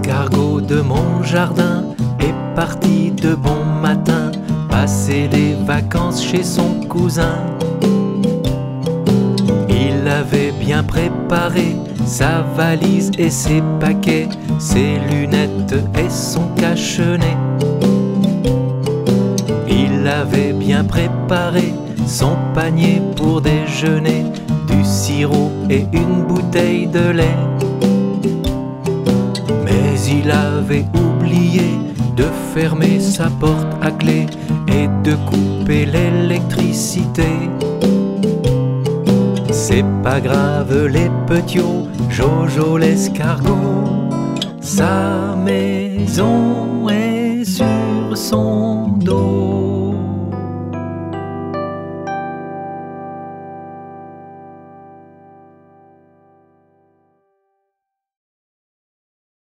L'escargot de mon jardin est parti de bon matin passer les vacances chez son cousin. Il avait bien préparé sa valise et ses paquets, ses lunettes et son cache-nez. Il avait bien préparé son panier pour déjeuner, du sirop et une bouteille de lait. Mais il avait oublié de fermer sa porte à clé et de couper l'électricité. C'est pas grave les petits, Jojo l'escargot, sa maison est sur son dos.